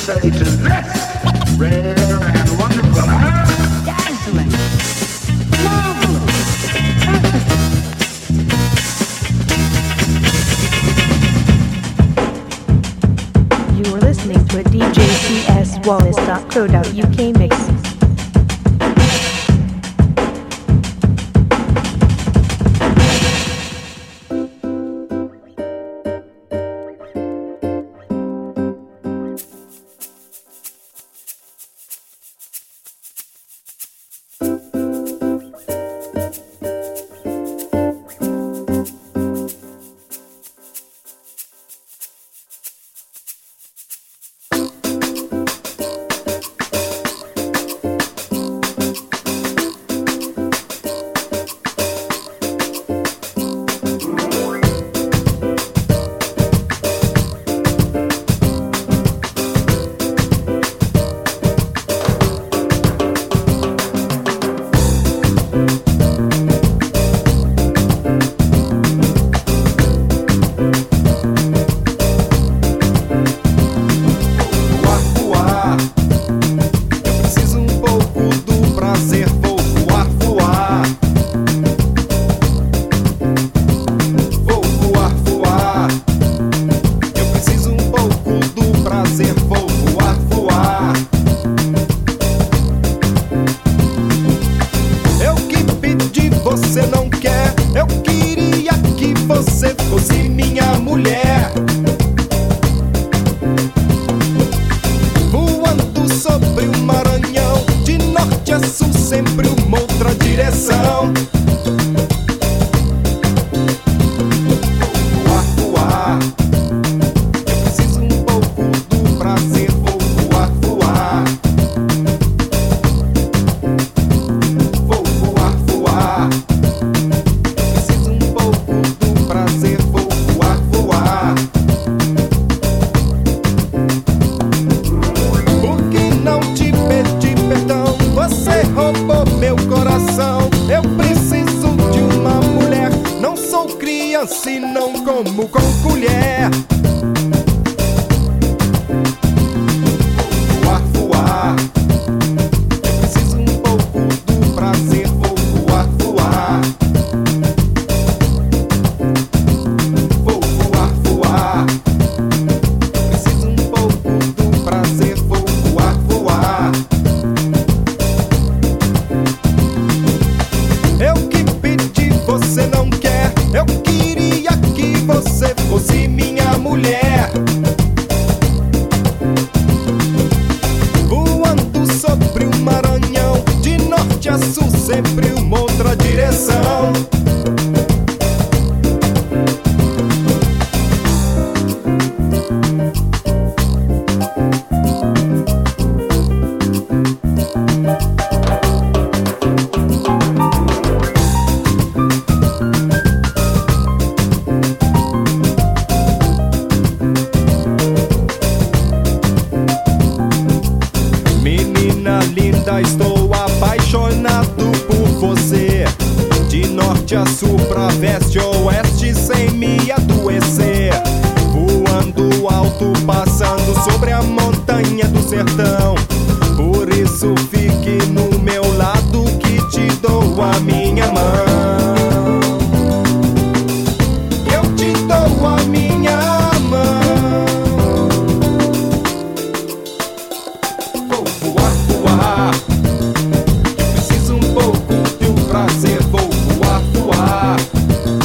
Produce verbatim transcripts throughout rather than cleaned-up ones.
say to this rare and wonderful hour? Dazzling, marvelous, perfect. You are listening to a D J C S Wallace dot co dot U K mix. Preciso um pouco de um prazer, vou voar, voar.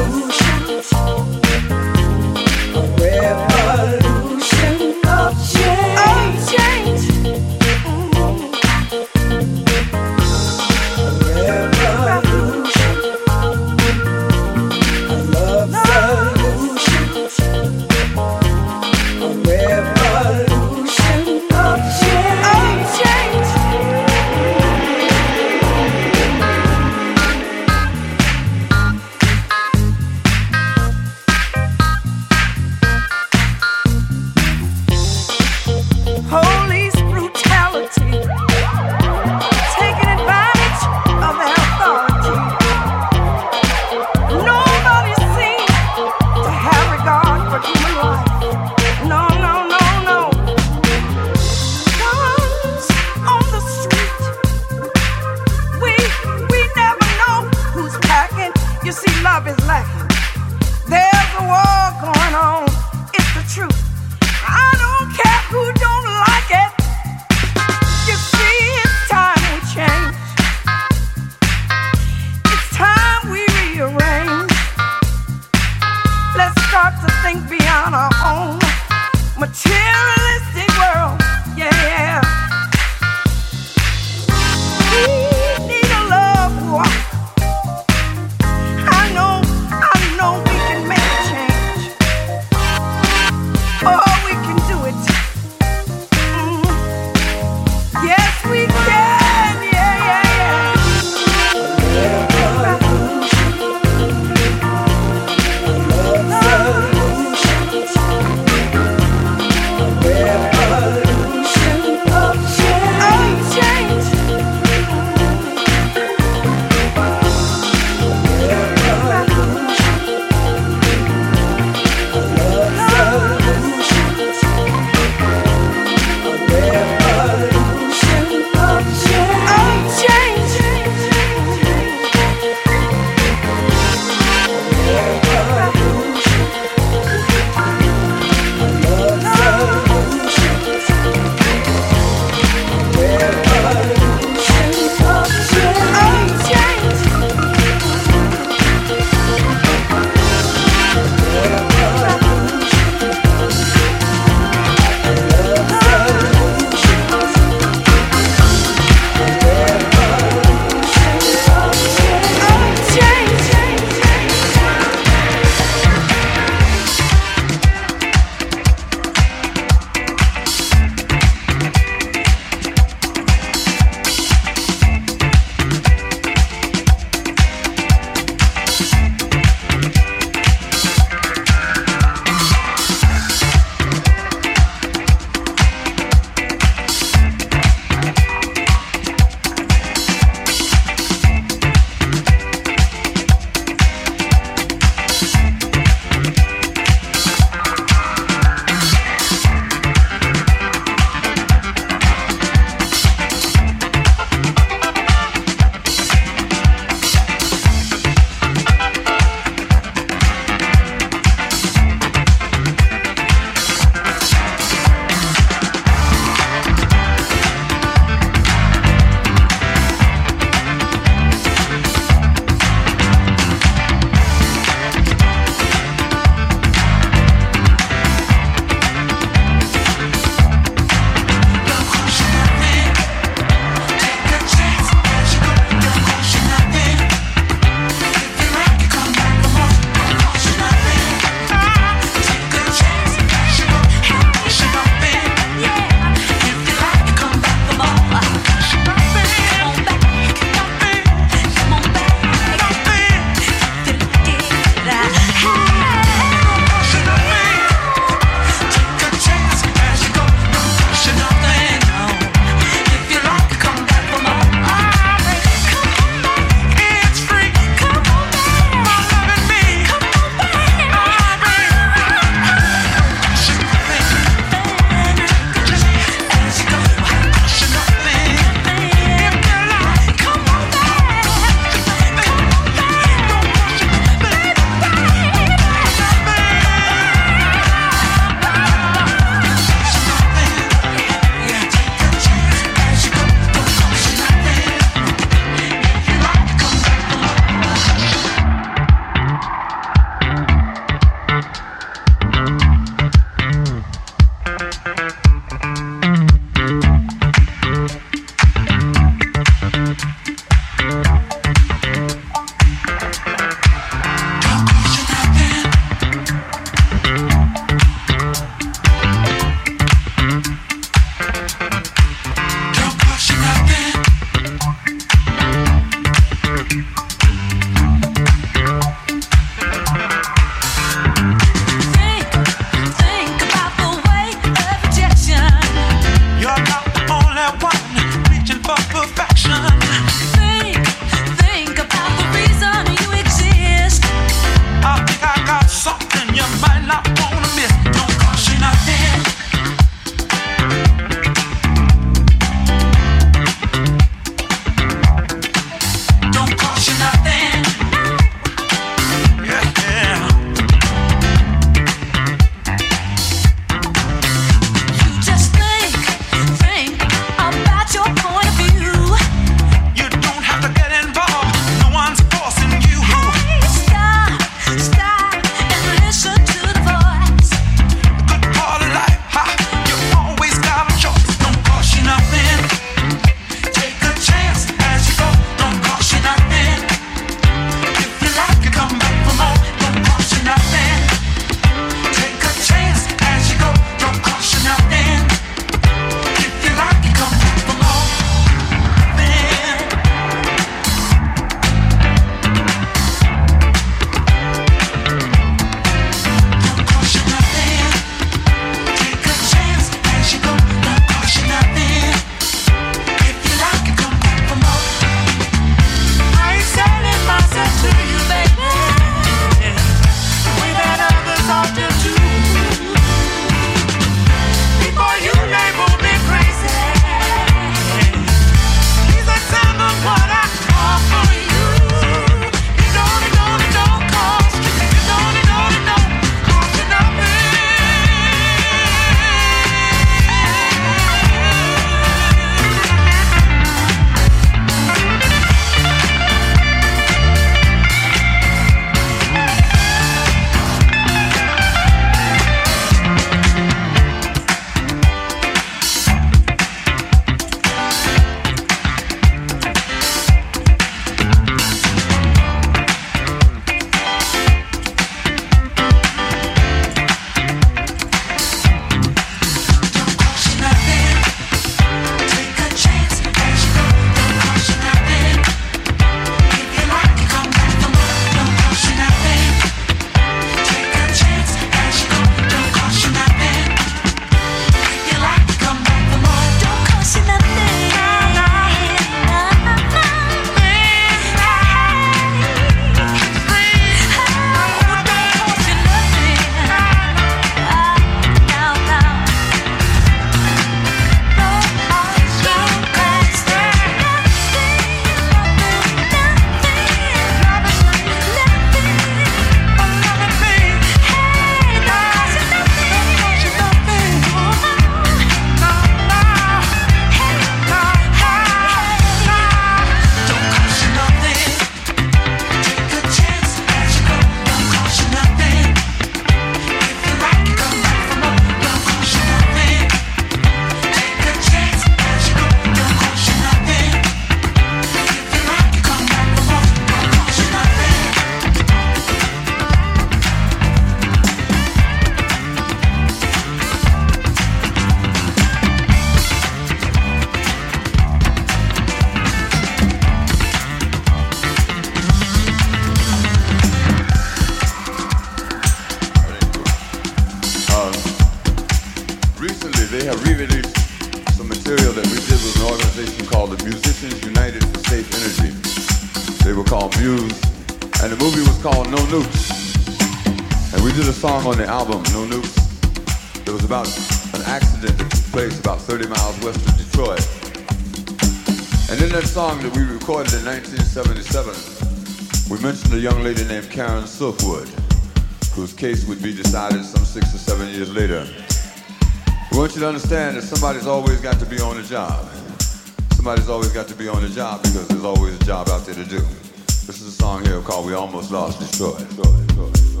organization called the Musicians United for Safe Energy. They were called Muse, and the movie was called No Nukes. And we did a song on the album, No Nukes. It was about an accident that took place about thirty miles west of Detroit. And in that song that we recorded in nineteen seventy-seven, we mentioned a young lady named Karen Silkwood, whose case would be decided some six or seven years later. We want you to understand that somebody's always got to be on the job. Somebody's always got to be on the job because there's always a job out there to do. This is a song here called We Almost Lost Detroit. Detroit, Detroit, Detroit.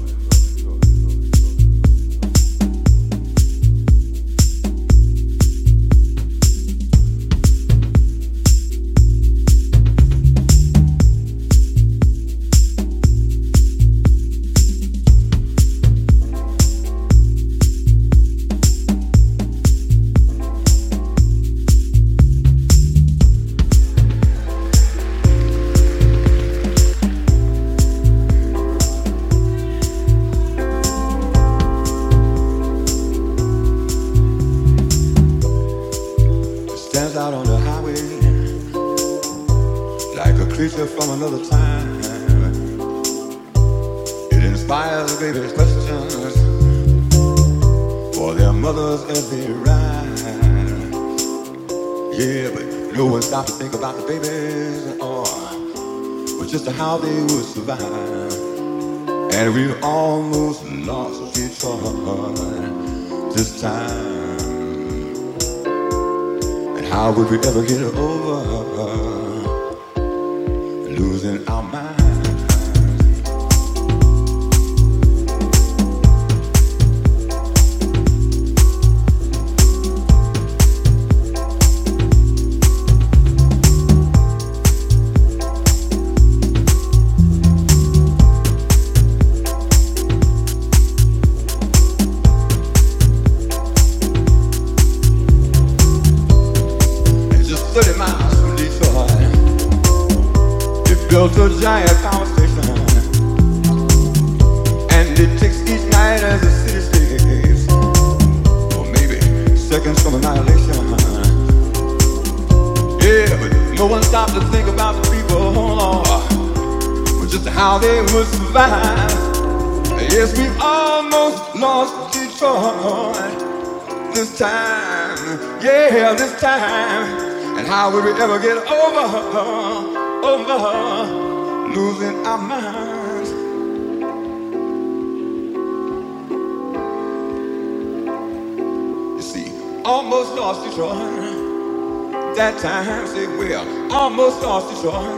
From another time, it inspires baby's questions for their mothers as they ride. Yeah, but no one stopped to think about the babies or but just how they would survive. And we almost lost Detroit this time. And how would we ever get over losing our minds? It's just thirty miles from Detroit. Built a giant power station, and it takes each night as the city sleeps, or maybe seconds from annihilation. Yeah, but no one stopped to think about the people, oh, but just how they would survive. Yes, we almost lost Detroit this time. Yeah, this time. And how will we ever get over? Over losing our minds? You see, almost lost Detroit. That time, say well, almost lost Detroit.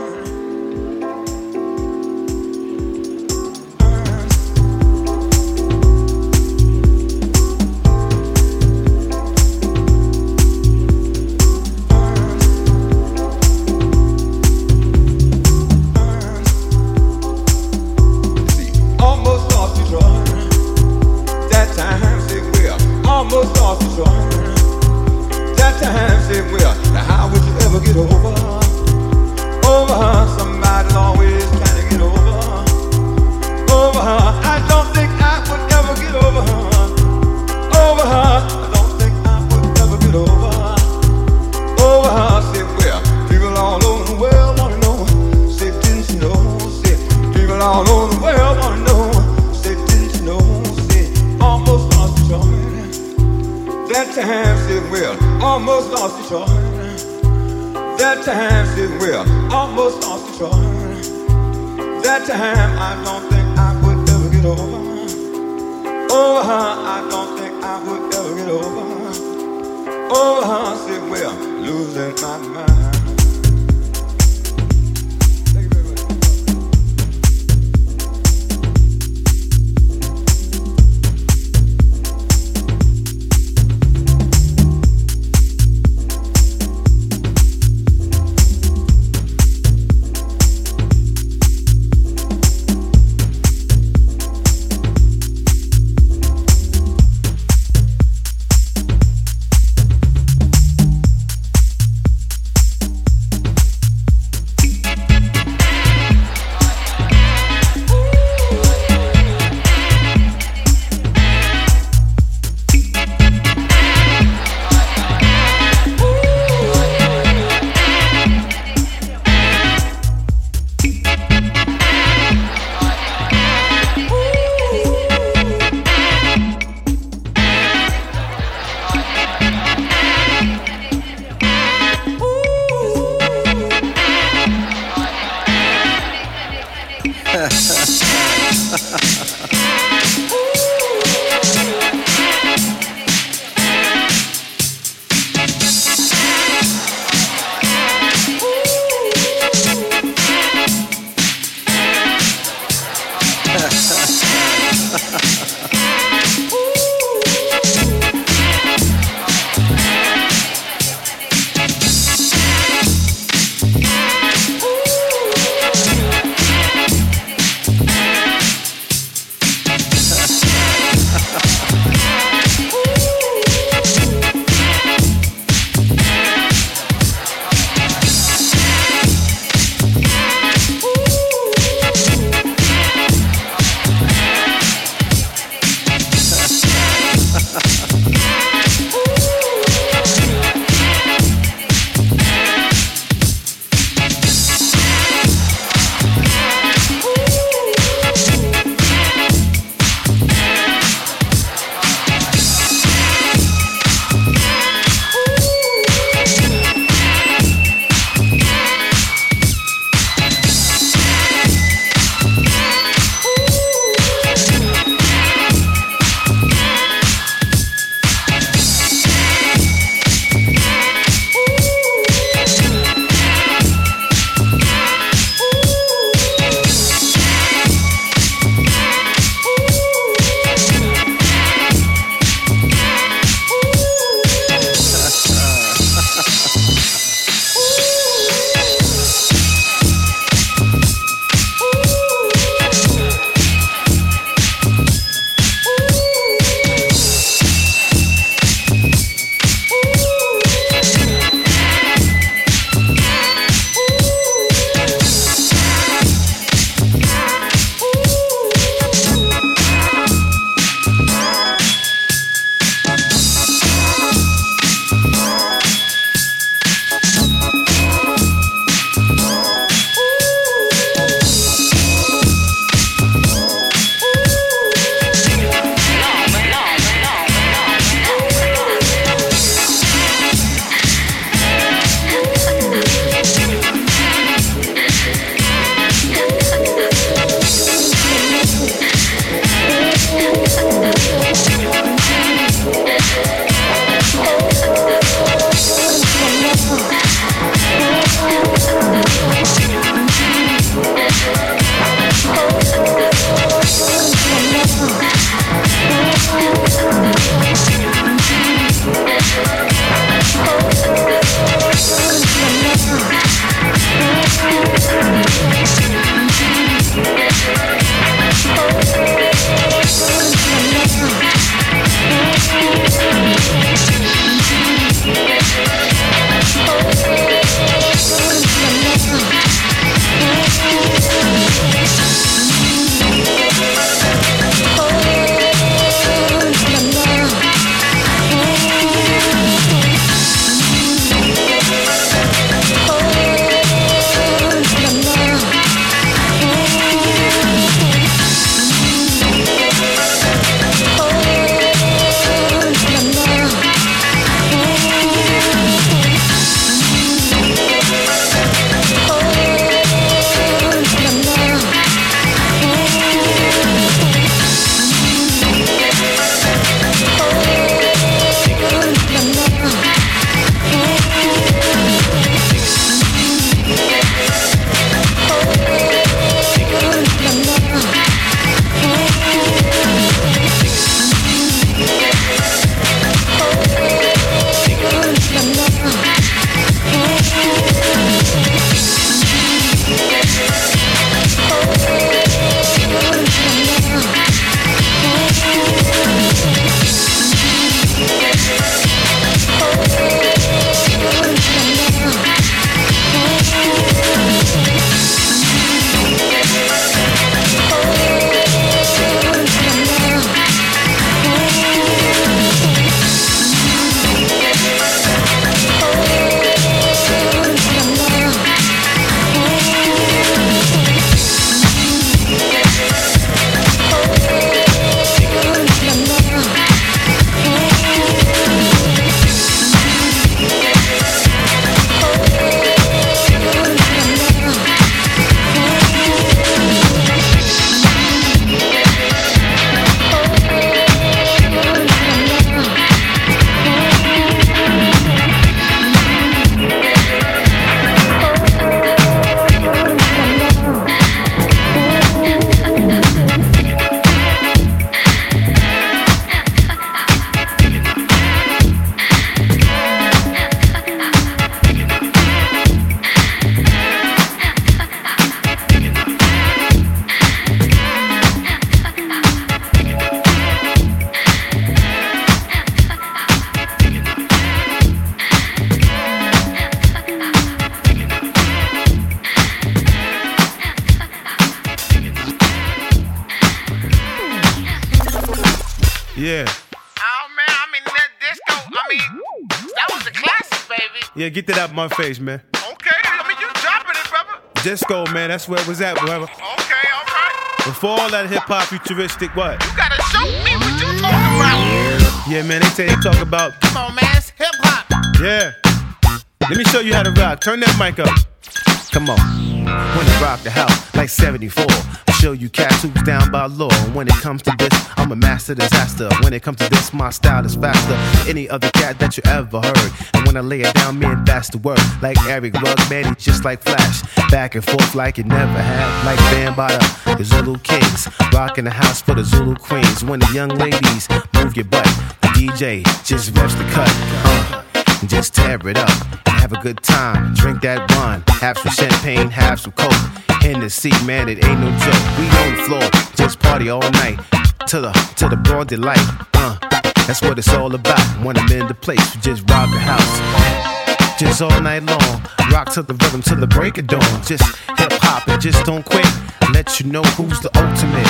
Yeah. Oh man, I mean that disco. I mean that was a classic, baby. Yeah, get that out of my face, man. Okay, I mean you dropping it, brother. Disco, man, that's where it was at, brother. Okay, all right. Before all that hip hop futuristic, what? You gotta show me what you talking about. Yeah, man, they say they talk about. Come on, man, it's hip hop. Yeah. Let me show you how to rock. Turn that mic up. Come on. When I rock the house like seventy-four, I'll show you cats who's down by law. And when it comes to this, I'm a master disaster. When it comes to this, my style is faster than any other cat that you ever heard. And when I lay it down, man, that's the word. Like Eric Rugg, man, he's just like Flash. Back and forth like you never had. Like Bambaataa, the Zulu Kings. Rocking the house for the Zulu Queens. When the young ladies move your butt, the D J just reps the cut. Uh, just tear it up. Have a good time, drink that wine. Have some champagne, have some coke. Hennessy, man, it ain't no joke. We on the floor, just party all night. To the, to the broad delight. Uh, that's what it's all about. When I'm in the place, we just rock the house. Just all night long. Rock to the rhythm, till the break of dawn. Just hip hop and just don't quit. Let you know who's the ultimate.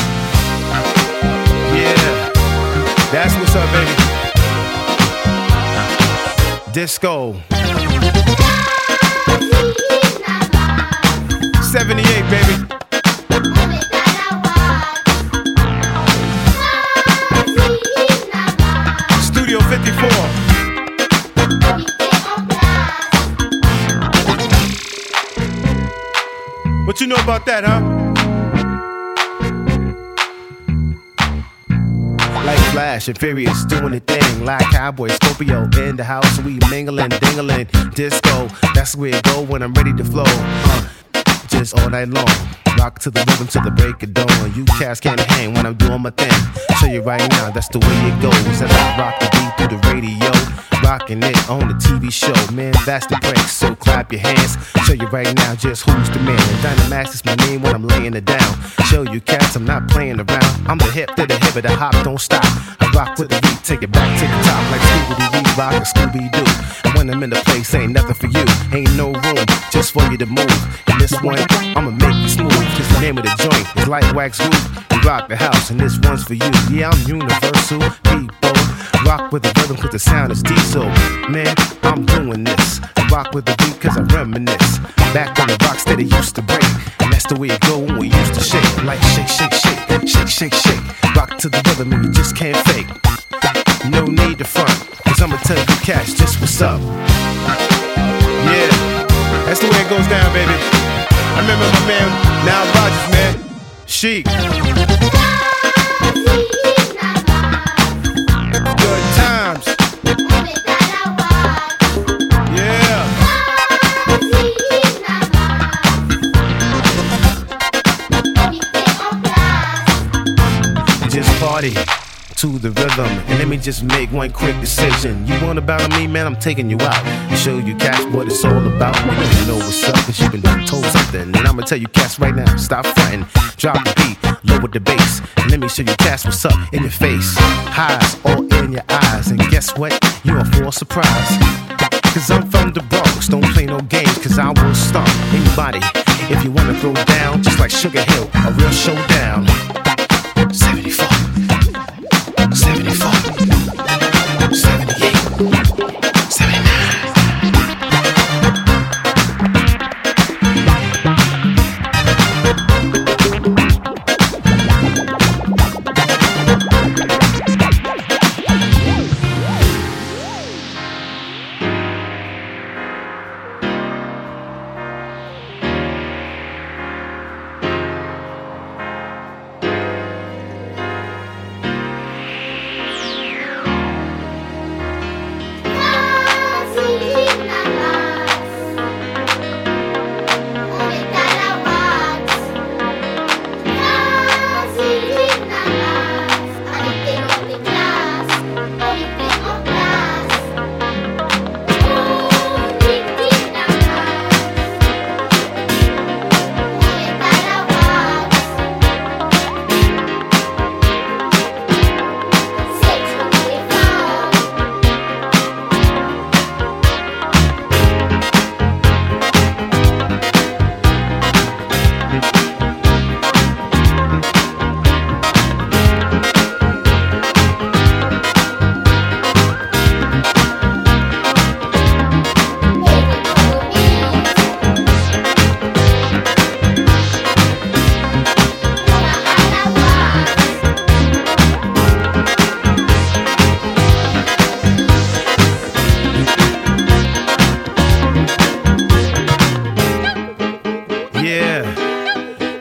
Yeah, that's what's up, baby. Disco. seventy-eight, baby. Studio fifty-four. What you know about that, huh? Like Flash and Furious doing the thing. Like Cowboy Scorpio in the house. We mingling, dingling, disco. That's where it go when I'm ready to flow. Uh, just all night long. Rock to the rhythm till the break of dawn. You cats can't hang when I'm doing my thing. Show you right now, that's the way it goes. As I rock the beat through the radio. Rocking it on the T V show. Man, that's the break, so clap your hands. Show you right now just who's the man. Dynamax is my name when I'm laying it down. Show you cats I'm not playing around. I'm the hip to the hip of the hop, don't stop. I rock with the beat, take it back to the top. Like Scooby-Doo, rock or Scooby-Doo. And when I'm in the place, ain't nothing for you. Ain't no room just for you to move. And this one, I'ma make you smooth. Cause the name of the joint is like Wax Roof. We rock the house and this one's for you. Yeah, I'm universal, people. Rock with the rhythm cause the sound is diesel. Man, I'm doing this. I rock with the beat cause I reminisce. Back when the rock steady used to break. And that's the way it go when we used to shake. Like shake, shake, shake, shake, shake, shake. Rock to the rhythm and you just can't fake. No need to front, cause I'ma tell you cats just what's up. Yeah, that's the way it goes down, baby. I remember my man, Nile Rodgers, man. Chic. Good times. Yeah. Just party to the rhythm, and let me just make one quick decision. You want about me, man, I'm taking you out and show you cats what it's all about. You don't know what's up, cause you been told something. And I'ma tell you cats right now, stop fronting. Drop the beat, lower the bass, and let me show you cats what's up in your face. Highs all in your eyes, and guess what? You're for a surprise. Cause I'm from the Bronx, don't play no games, cause I will stomp anybody. If you wanna throw down, just like Sugar Hill, a real showdown. seventy-four seventy-four, seventy-eight, seventy-nine.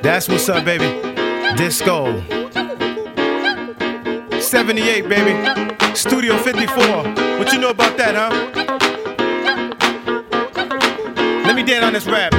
That's what's up, baby. Disco. seventy-eight, baby. Studio fifty-four. What you know about that, huh? Let me dance on this rap.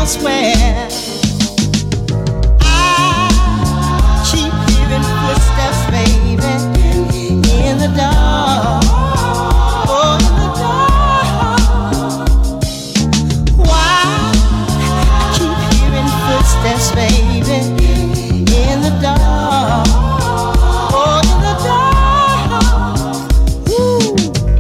elsewhere. I keep hearing footsteps, baby, in the dark. Oh, in the dark. Why? I keep hearing footsteps, baby, in the dark. Oh, in the dark. Woo.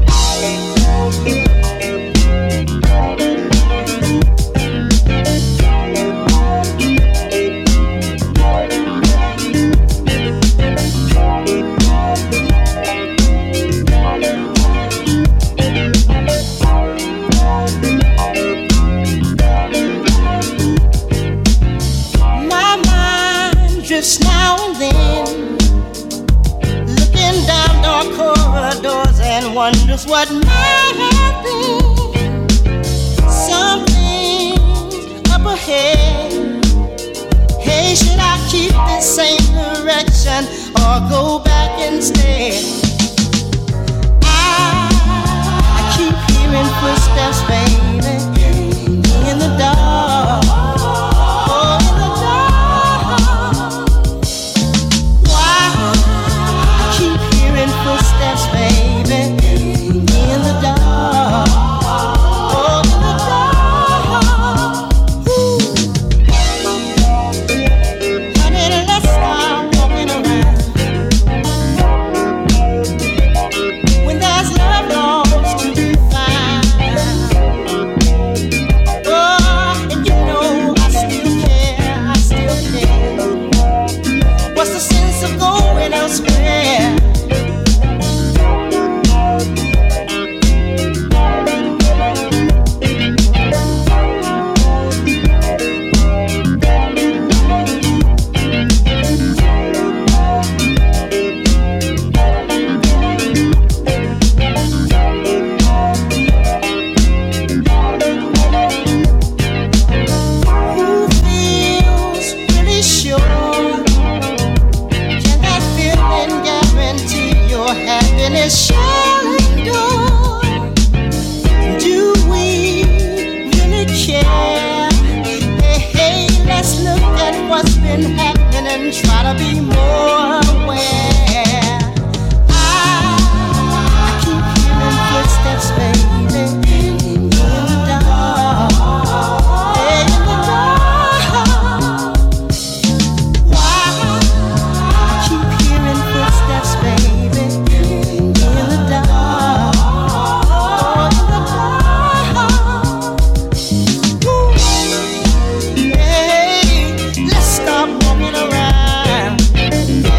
Now and then, looking down dark corridors and wonders what might happen. Something up ahead. Hey, should I keep this same direction or go back instead? I, I keep hearing footsteps, baby, in the dark. Oh, in the dark. Footsteps, baby, in the dark. Oh, in the dark. Ooh. Honey, let's start walking around. When there's love lost to be found. Oh, and you know I still care, I still care. What's the sense of going elsewhere? Try to be more aware. I, I keep hearing footsteps, baby, in the dark. Hey, in the dark. Why? I keep hearing footsteps, baby, in the dark. Oh, in the dark. Ooh. Hey, let's stop walking around.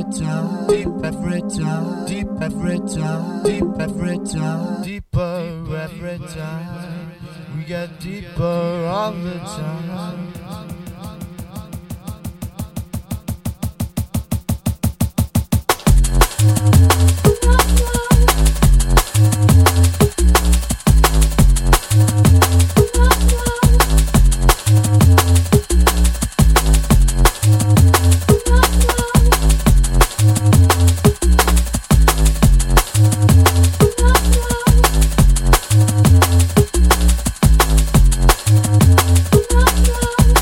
time, deep every time, deep every time, deep every time, deeper every time. We get deeper all the time. Love, love.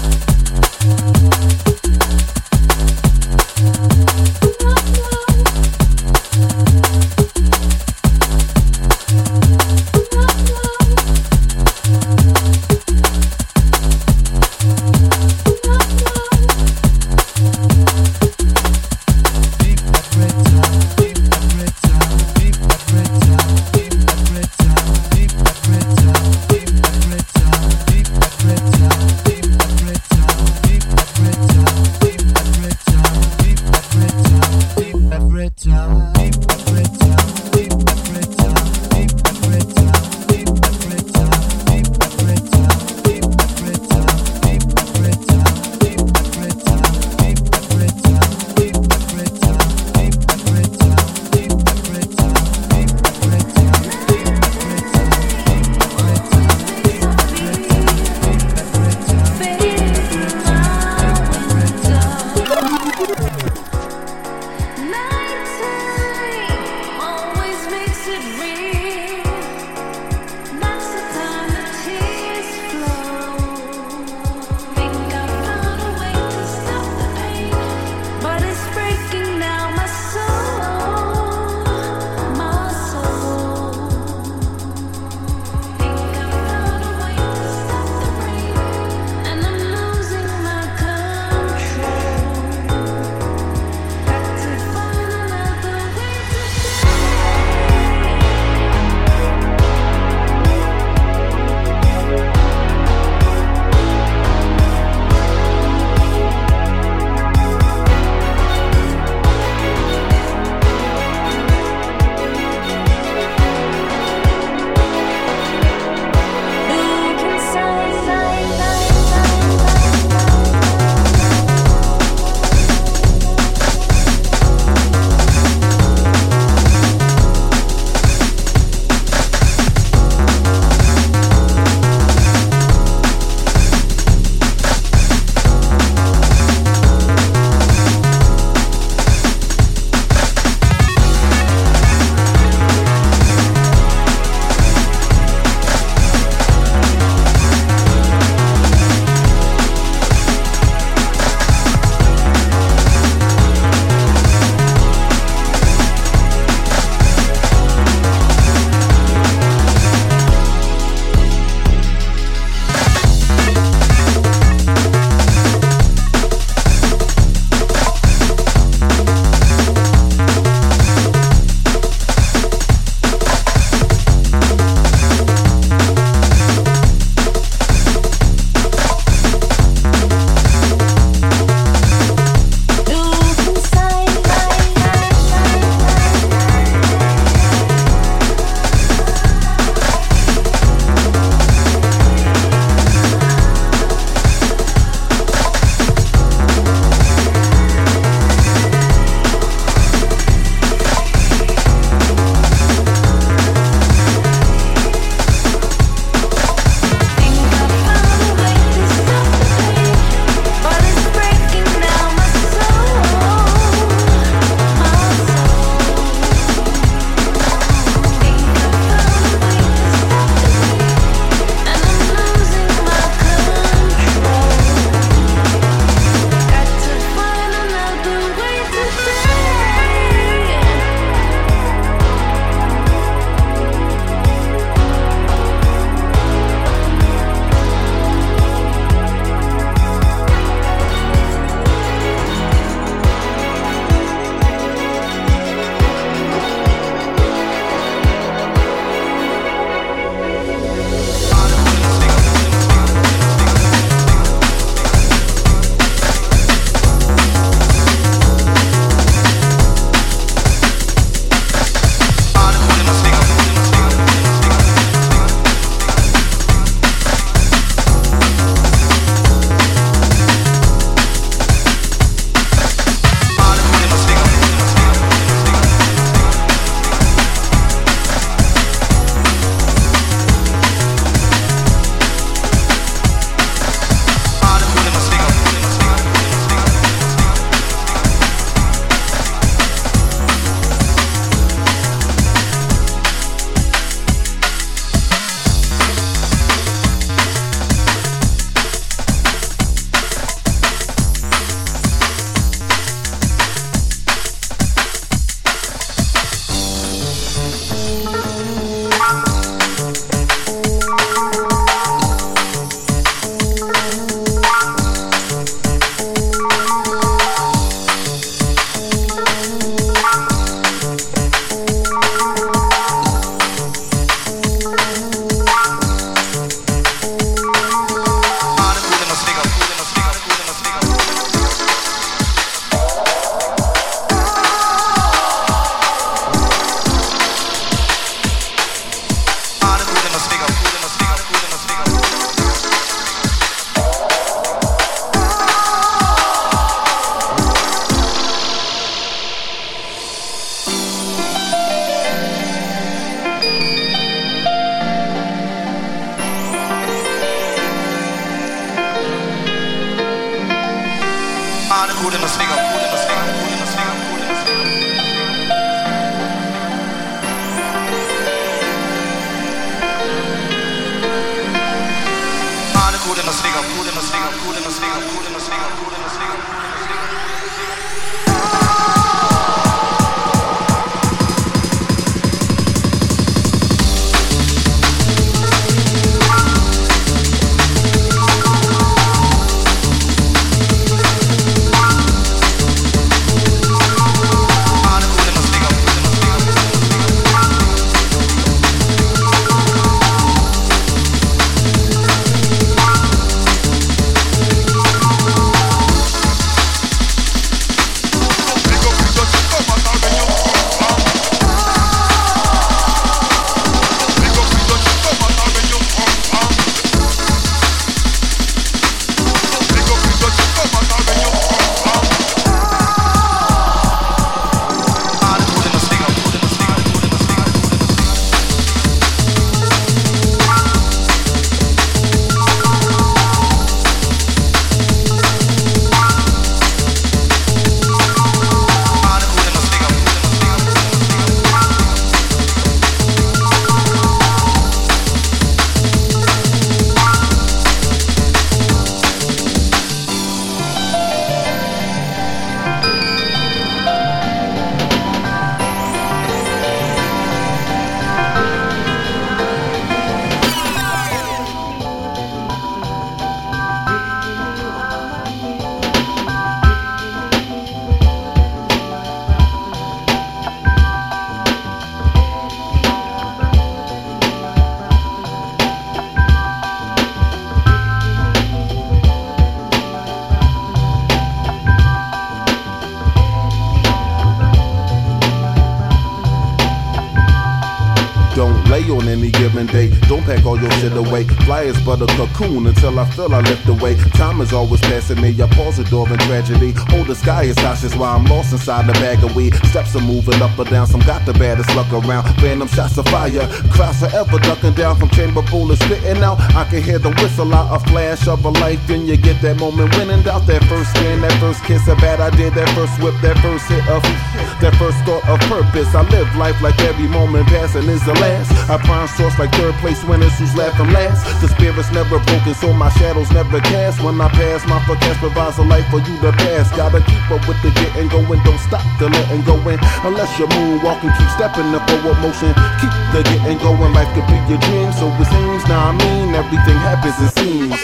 on any given day. Don't pack all your shit away. Fly as but a cocoon until I feel I lift away. Time is always passing me. I pause the door in tragedy. Oh, the sky is cautious while I'm lost inside the bag of weed. Steps are moving up or down. Some got the baddest luck around. Phantom shots of fire. Cries forever ducking down from chamber bullets spitting out. I can hear the whistle out. A flash of a light. Then you get that moment when in doubt. That first skin, that first kiss, a bad idea. That first whip, that first hit of that first thought of purpose. I live life like every moment passing is the last. I prime source like third place winners who's laughing last. The spirit's never broken, so my shadows never cast. When I pass, my forecast provides a life for you to pass. Gotta keep up with the getting going, don't stop the letting go in. Unless you're moonwalking, keep stepping the forward motion. Keep the getting going, life could be your dream. So it seems, now I mean, everything happens it seems.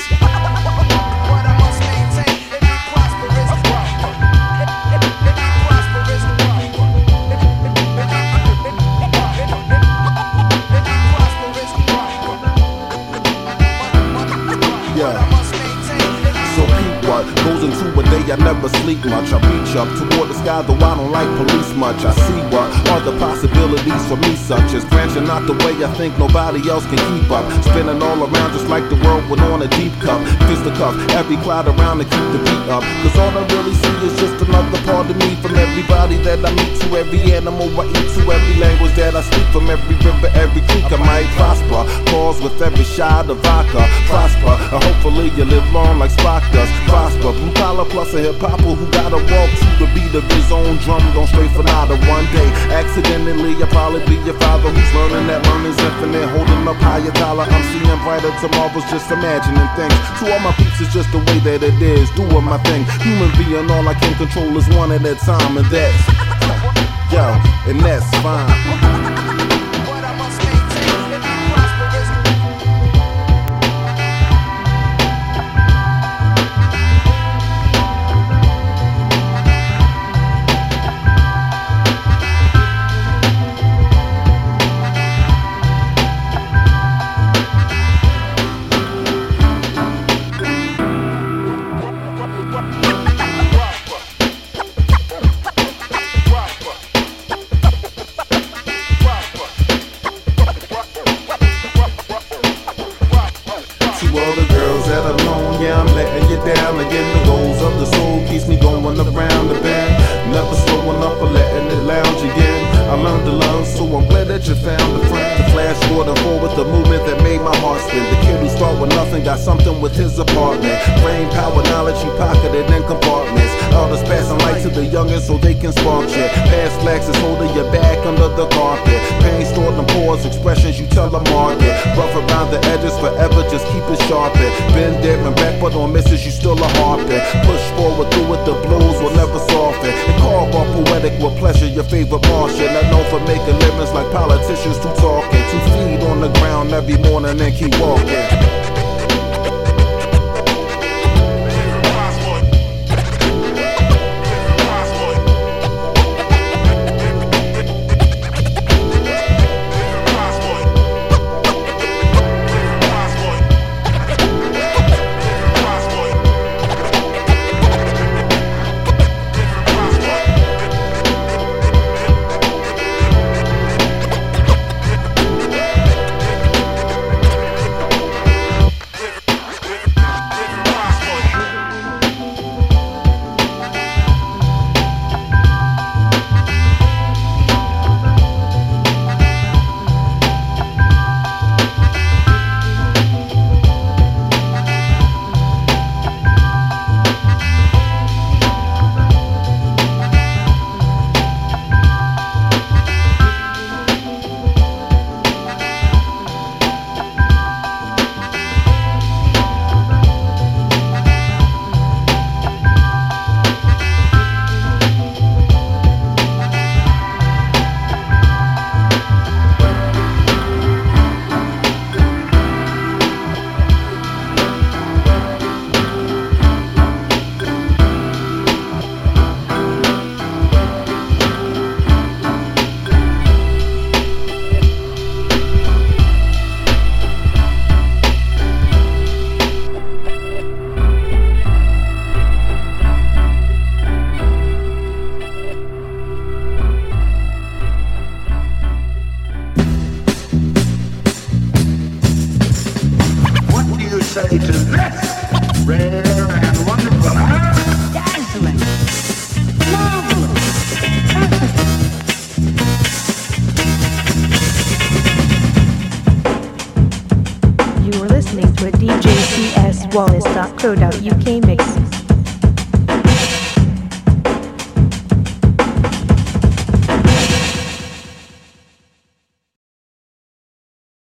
Goes into a day I never sleep much. I reach up toward the sky, though I don't like police much. I see what are the possibilities for me, such as branching out the way I think nobody else can keep up. Spinning all around just like the world went on a deep cup. Fist the cuff, every cloud around to keep the beat up. Cause all I really see is just another part of me. From everybody that I meet, to every animal I eat, to every language that I speak, from every river, every creek I might prosper. Pause with every shot of vodka. Prosper, and hopefully you live long like Spock does. Prosper, blue collar plus a hip-hopper who gotta walk to the beat of his own drum. Don't stray for nada one day. Accidentally, I'll probably be your father who's learning that learning's infinite. Holding up higher dollar, I'm seeing brighter tomorrows, just imagining things. To all my peeps, it's just the way that it is. Doing my thing, human being, all I can control is one at a time. And that's, yo, and that's fine. You found a friend to flash Brought forward the movement that made my heart spin. The kid who started with nothing got something with his apartment. Brain power, knowledge he pocketed in compartments. Elders passing light to the youngest so they can spark shit. Past flags is holding your back under the carpet. Pain stored in pores, expressions you tell a market. Rough around the edges forever, just keep it sharpened. Been there and back, but on misses you still a harping. Push forward through it, the blues will never soften. And carve off poetic with pleasure, your favorite Martian. Not known for making livings like politicians too talking. Two feet on the ground every morning and keep walking. Wallace dot co dot U K